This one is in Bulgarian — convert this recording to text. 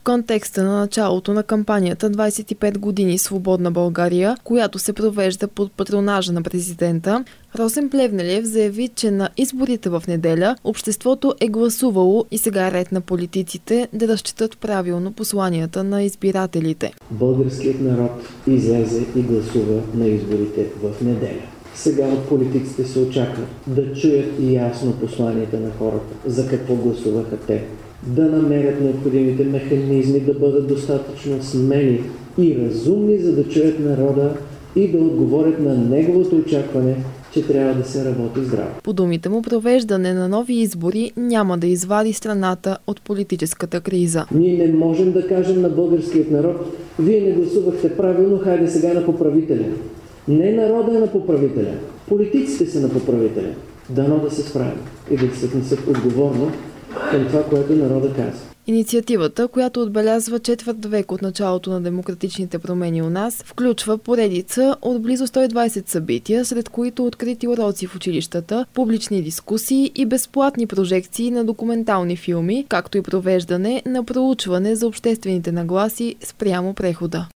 контекста на началото на кампанията 25 години Свободна България, която се провежда под патронажа на президента, Росен Плевнелиев заяви, че на изборите в неделя обществото е гласувало и сега е ред на политиците да разчитат правилно посланията на избирателите. Българският народ излезе и гласува на изборите в неделя. Сега от политиците се очаква да чуят ясно посланията на хората, за какво гласуваха те, да намерят необходимите механизми, да бъдат достатъчно смели и разумни, за да чуят народа и да отговорят на неговото очакване, че трябва да се работи здраво. По думите му, провеждане на нови избори няма да извади страната от политическата криза. Ние не можем да кажем на българският народ: вие не гласувахте правилно, хайде сега на поправителя. Не народа е на поправителя, политиците са на поправителя. Дано да се справим и да се отнесат отговорно към това, което народа казва. Инициативата, която отбелязва четвърт век от началото на демократичните промени у нас, включва поредица от близо 120 събития, сред които открити уроци в училищата, публични дискусии и безплатни прожекции на документални филми, както и провеждане на проучване за обществените нагласи спрямо прехода.